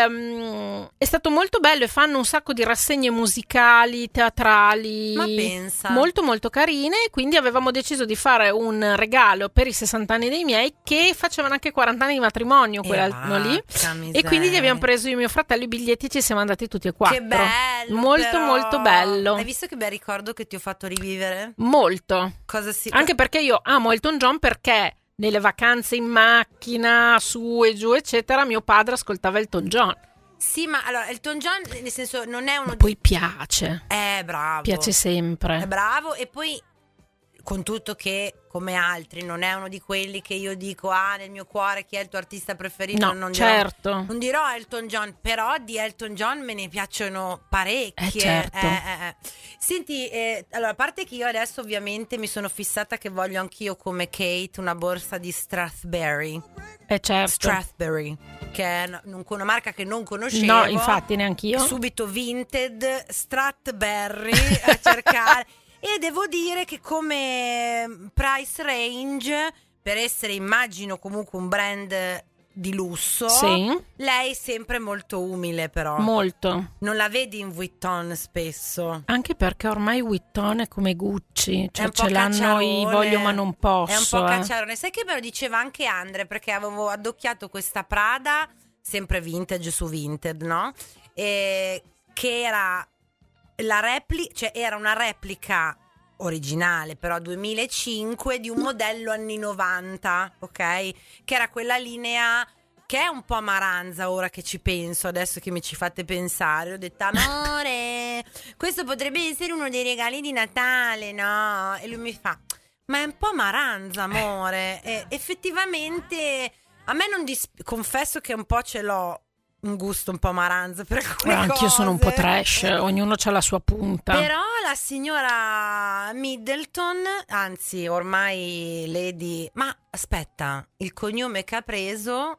è stato molto bello e fanno un sacco di rassegne musicali, teatrali. Ma pensa. Molto molto carine, quindi avevamo deciso di fare un regalo per i 60 anni dei miei, che facevano anche 40 anni di matrimonio quell'anno lì. E quindi gli abbiamo preso io e mio fratello i biglietti e ci siamo andati tutti e quattro. Che bello, molto però. molto bello. Hai visto che bel ricordo che ti ho fatto rivivere? Molto. Anche perché io amo Elton John, perché nelle vacanze in macchina, su e giù eccetera, mio padre ascoltava Elton John. Sì, ma allora Elton John, nel senso, non è uno Ma poi piace. bravo. Piace sempre. È bravo, e poi con tutto che, come altri, non è uno di quelli che io dico nel mio cuore chi è il tuo artista preferito. No, non certo. Non dirò Elton John, però di Elton John me ne piacciono parecchie. Certo. Senti, allora, a parte che io adesso ovviamente mi sono fissata che voglio anch'io come Kate una borsa di Strathberry. Certo. Strathberry, che è una marca che non conoscevo. No, infatti neanch'io. Subito Vinted, Strathberry a cercare. E devo dire che come price range, per essere, immagino, comunque un brand di lusso, sì, lei è sempre molto umile, però. Molto. Non la vedi in Vuitton spesso. Anche perché ormai Vuitton è come Gucci, cioè ce l'hanno cacciarone. i voglio ma non posso. È un po' cacciarone. Sai che me lo diceva anche Andre, perché avevo addocchiato questa Prada, sempre vintage su Vinted, no? Che era era una replica originale, però 2005, di un modello anni 90, ok? Che era quella linea che è un po' maranza, ora che ci penso, adesso che mi ci fate pensare. Ho detto, amore, questo potrebbe essere uno dei regali di Natale, no? E lui mi fa, ma è un po' maranza, amore. E effettivamente a me non confesso che un po' ce l'ho un gusto un po' maranza per alcune cose. Anch'io sono un po' trash, ognuno c'ha la sua punta. Però la signora Middleton, anzi ormai Lady, ma aspetta, il cognome che ha preso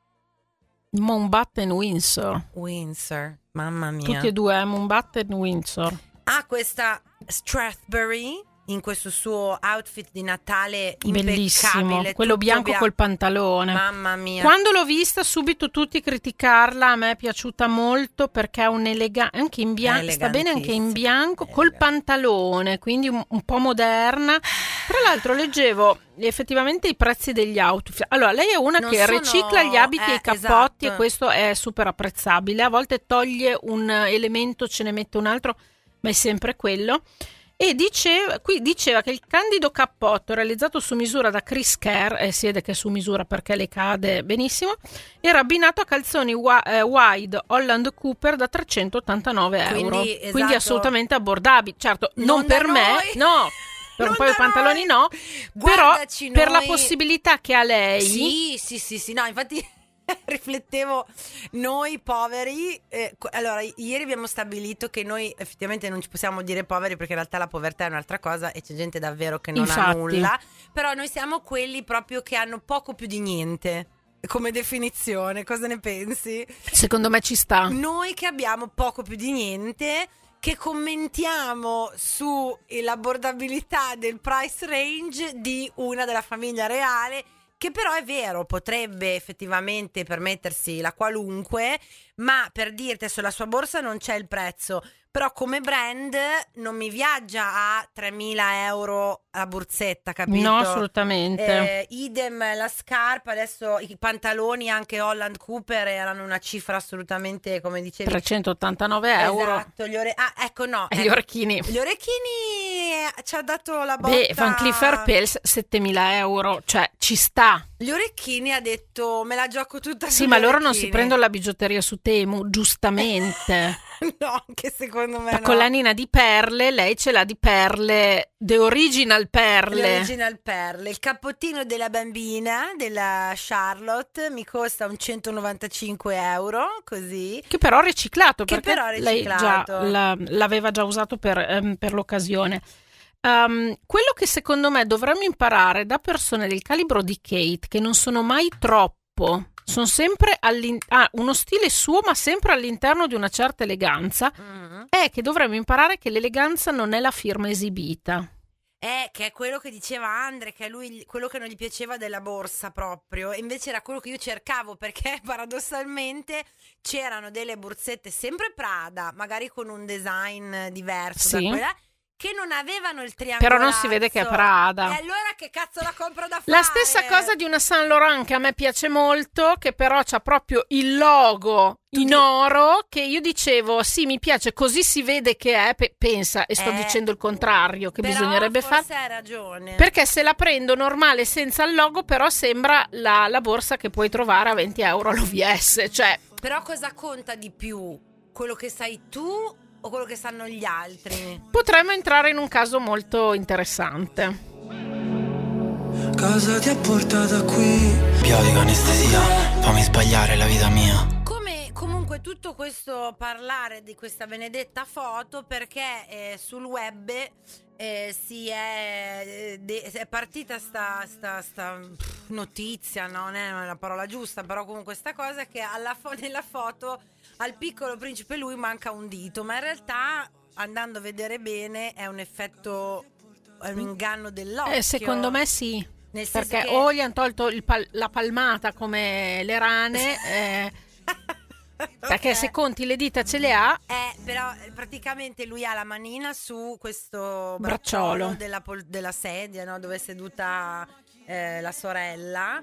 Mountbatten Windsor, mamma mia. Tutti e due, Mountbatten Windsor. Questa Strathberry in questo suo outfit di Natale bellissimo, impeccabile, quello bianco col pantalone. Mamma mia. Quando l'ho vista subito tutti criticarla, a me è piaciuta molto perché ha anche in bianco, sta bene anche in bianco col pantalone, quindi un po' moderna. Tra l'altro leggevo effettivamente i prezzi degli outfit. Allora, lei è una che ricicla gli abiti e i cappotti, esatto. E questo è super apprezzabile. A volte toglie un elemento, ce ne mette un altro, ma è sempre quello. E diceva che il candido cappotto realizzato su misura da Chris Kerr, si vede che è su misura perché le cade benissimo, era abbinato a calzoni wide Holland Cooper da 389 euro. Esatto. Quindi assolutamente abbordabili. Certo, non per me, no, per un paio di pantaloni no, però per la possibilità che ha lei. Sì, no, infatti riflettevo, noi poveri, allora ieri abbiamo stabilito che noi effettivamente non ci possiamo dire poveri, perché in realtà la povertà è un'altra cosa e c'è gente davvero che non ha nulla, però noi siamo quelli proprio che hanno poco più di niente come definizione. Cosa ne pensi? Secondo me ci sta. Noi che abbiamo poco più di niente, che commentiamo sull'abbordabilità del price range di una della famiglia reale, che però è vero, potrebbe effettivamente permettersi la qualunque, ma per dirti, sulla sua borsa non c'è il prezzo, però come brand non mi viaggia a 3.000 euro la borsetta, capito? No, assolutamente. Idem la scarpa, adesso i pantaloni anche Holland Cooper erano una cifra assolutamente, come dicevi, 389 euro. Esatto, Gli orecchini. Gli orecchini ci ha dato la botta. Beh, Van Cleef & Arpels 7.000 euro, cioè ci sta. Gli orecchini ha detto me la gioco tutta Sì, ma loro non si prendono la bigiotteria su Temu, giustamente. No, anche secondo me la collanina di perle, lei ce l'ha di perle, the original perle. The original perle. Il cappottino della bambina, della Charlotte, mi costa un 195 euro, così. Che però è riciclato, perché lei già l'aveva già usato per l'occasione. Quello che secondo me dovremmo imparare da persone del calibro di Kate, che non sono mai troppo, sono sempre uno stile suo, ma sempre all'interno di una certa eleganza, è che dovremmo imparare che l'eleganza non è la firma esibita. Che è quello che diceva Andre, che a lui quello che non gli piaceva della borsa proprio, e invece era quello che io cercavo, perché paradossalmente c'erano delle borsette sempre Prada, magari con un design diverso da quella, che non avevano il triangolo. Però non si vede che è Prada. E allora che cazzo la compro da fare? La stessa cosa di una Saint Laurent che a me piace molto, che però c'ha proprio il logo in oro, che io dicevo sì, mi piace, così si vede che è, pensa, e sto dicendo il contrario, che bisognerebbe fare. Forse hai ragione. Perché se la prendo normale senza il logo, però sembra la borsa che puoi trovare a 20 euro all'OVS, cioè. Però cosa conta di più? Quello che sai tu o quello che sanno gli altri? Potremmo entrare in un caso molto interessante. Cosa ti ha portato qui? Biotica, anestesia, fammi sbagliare la vita mia. Comunque tutto questo parlare di questa benedetta foto, perché sul web è partita sta notizia, non è la parola giusta, però comunque sta cosa che nella foto al piccolo principe lui manca un dito, ma in realtà andando a vedere bene è un effetto, è un inganno dell'occhio. Secondo me sì, perché che o gli hanno tolto la palmata come le rane, perché se conti le dita ce le ha. Però praticamente lui ha la manina su questo bracciolo della sedia, no? Dove è seduta la sorella,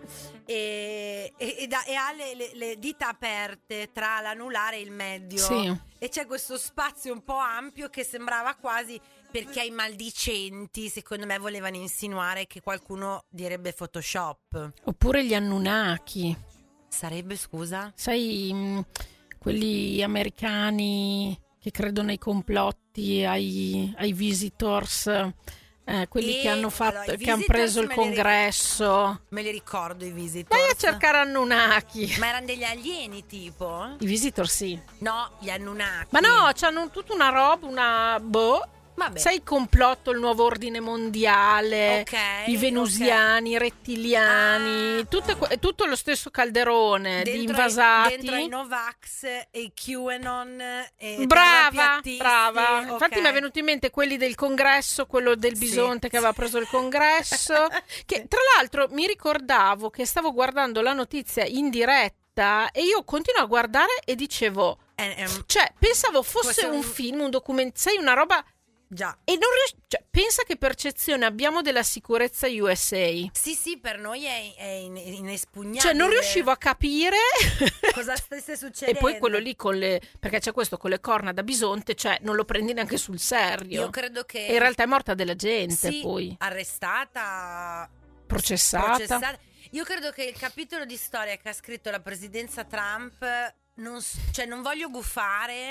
e ha le dita aperte tra l'anulare e il medio, sì. E c'è questo spazio un po' ampio che sembrava quasi, perché ai maldicenti secondo me volevano insinuare che qualcuno direbbe Photoshop. Oppure gli Anunnaki. Sarebbe, scusa? Sai, quelli americani che credono ai complotti, ai visitors, quelli che hanno fatto, allora, che hanno preso il congresso. Me li ricordo i visitors. Vai a cercare Anunnaki. Ma erano degli alieni tipo? I visitor sì. No, gli Anunnaki. Ma no, c'hanno tutta una roba, Vabbè. Sai, il complotto, il nuovo ordine mondiale, i venusiani, i rettiliani, tutto lo stesso calderone di invasati. Dentro i Novax e i QAnon e brava. Okay. Infatti mi è venuto in mente quelli del congresso, quello del bisonte che aveva preso il congresso, che tra l'altro mi ricordavo che stavo guardando la notizia in diretta e io continuo a guardare e dicevo, cioè pensavo fosse un film, un documento, sai, una roba. Già. E non pensa che percezione abbiamo della sicurezza USA. Sì, per noi è inespugnabile. Cioè non riuscivo a capire cosa stesse succedendo. E poi quello lì perché c'è questo con le corna da bisonte, cioè non lo prendi neanche sul serio. Io credo che e in realtà è morta della gente, sì, poi arrestata, processata. Io credo che il capitolo di storia che ha scritto la presidenza Trump, non voglio guffare,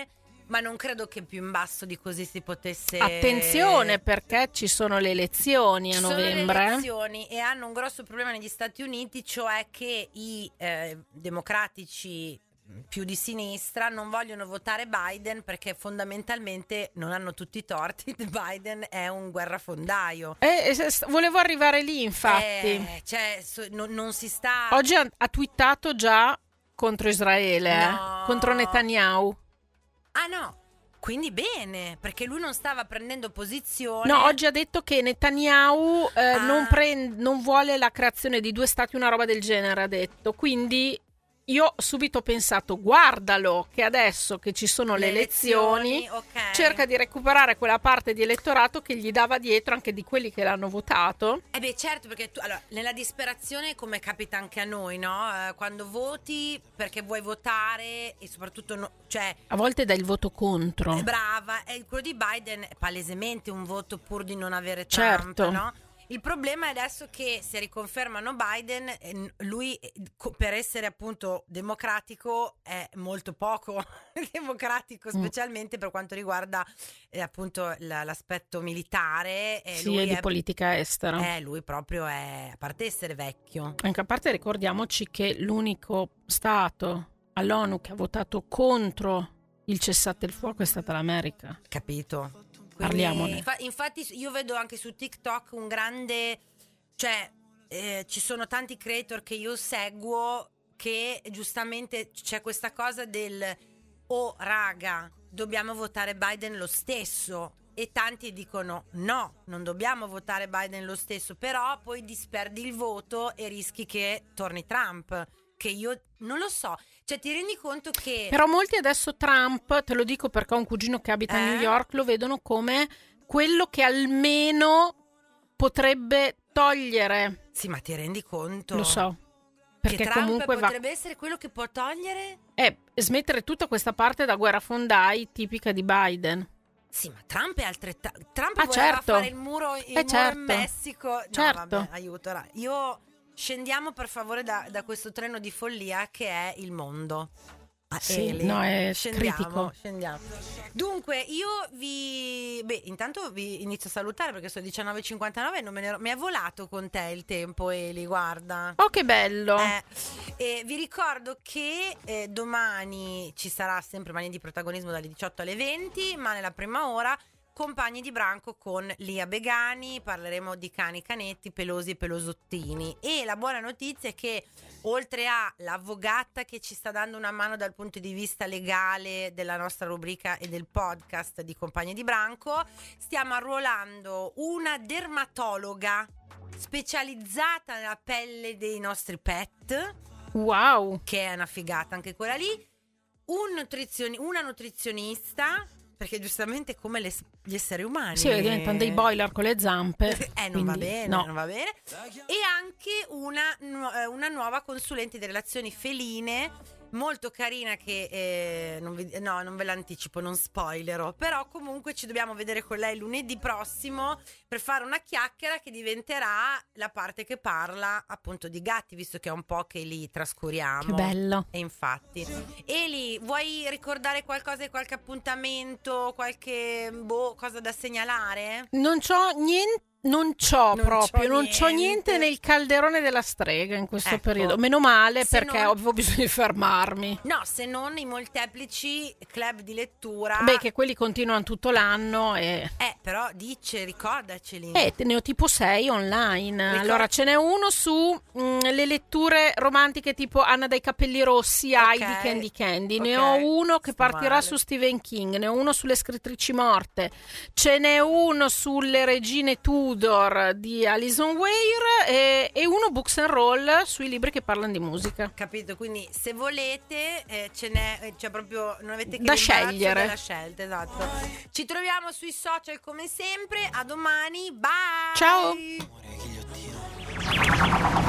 Ma non credo che più in basso di così si potesse. Attenzione, perché ci sono le elezioni a novembre. Ci sono le elezioni e hanno un grosso problema negli Stati Uniti, cioè che i democratici più di sinistra non vogliono votare Biden perché fondamentalmente non hanno tutti i torti. Biden è un guerrafondaio. Volevo arrivare lì, infatti. Non si sta. Oggi ha twittato già contro Israele, contro Netanyahu. Ah no, quindi bene, perché lui non stava prendendo posizione. No, oggi ha detto che Netanyahu non vuole la creazione di 2 stati, una roba del genere, ha detto. Quindi io ho subito pensato, guardalo, che adesso che ci sono le elezioni okay, cerca di recuperare quella parte di elettorato che gli dava dietro, anche di quelli che l'hanno votato. Certo, perché allora, nella disperazione, come capita anche a noi, no? Quando voti perché vuoi votare e soprattutto a volte dai il voto contro. Brava, e quello di Biden è palesemente un voto pur di non avere Trump, certo, no? Il problema è adesso che se riconfermano Biden, lui per essere appunto democratico è molto poco democratico, specialmente per quanto riguarda appunto l'aspetto militare. Sì, e di politica estera. Lui proprio è, a parte essere vecchio. Anche a parte ricordiamoci che l'unico stato all'ONU che ha votato contro il cessate il fuoco è stata l'America. Capito? Parliamone. Infatti io vedo anche su TikTok un grande, ci sono tanti creator che io seguo che giustamente c'è questa cosa del raga, dobbiamo votare Biden lo stesso, e tanti dicono no, non dobbiamo votare Biden lo stesso, però poi disperdi il voto e rischi che torni Trump, che io non lo so. Cioè, ti rendi conto che... Però molti adesso Trump, te lo dico perché ho un cugino che abita a New York, lo vedono come quello che almeno potrebbe togliere. Sì, ma ti rendi conto? Lo so. Perché che Trump comunque potrebbe essere quello che può togliere? Smettere tutta questa parte da guerrafondai tipica di Biden. Sì, ma Trump è altrettanto... Trump voleva certo, fare il muro in Messico. No, certo. Vabbè, aiuto. Scendiamo per favore da questo treno di follia che è il mondo. Sì, no, è scendiamo. Dunque io intanto vi inizio a salutare perché sono 19:59 e non mi è volato con te il tempo, Eli, guarda. Oh, che bello. Vi ricordo che domani ci sarà sempre Mani di Protagonismo dalle 18 alle 20, ma nella prima ora Compagni di Branco con Lia Begani, parleremo di cani, canetti, pelosi e pelosottini. E la buona notizia è che oltre all'avvocata che ci sta dando una mano dal punto di vista legale della nostra rubrica e del podcast di Compagni di Branco, stiamo arruolando una dermatologa specializzata nella pelle dei nostri pet. Wow! Che è una figata anche quella lì. Una nutrizionista, perché giustamente come gli esseri umani diventano dei boiler con le zampe. Non va bene, non va bene. E anche una nuova consulente di relazioni feline molto carina che non ve l'anticipo, non spoilerò, però comunque ci dobbiamo vedere con lei lunedì prossimo per fare una chiacchiera che diventerà la parte che parla appunto di gatti, visto che è un po' che li trascuriamo. Che bello. E infatti, Eli, vuoi ricordare qualcosa, qualche appuntamento, qualche cosa da segnalare? Non c'ho niente nel calderone della strega in questo periodo. Meno male, perché avevo bisogno di fermarmi. No, se non i molteplici club di lettura. Che quelli continuano tutto l'anno però ricordaceli. Ne ho tipo 6 online. Allora ce n'è uno su le letture romantiche tipo Anna dai capelli rossi, Heidi, Candy. Ne ho uno che partirà su Stephen King, ne ho uno sulle scrittrici morte, ce n'è uno sulle regine Tudor di Alison Weir e uno Books and Roll sui libri che parlano di musica. Capito? Quindi se volete c'è proprio, non avete che da scegliere della scelta, esatto. Ci troviamo sui social come sempre. A domani, bye. Ciao. Amore, ghigliottina.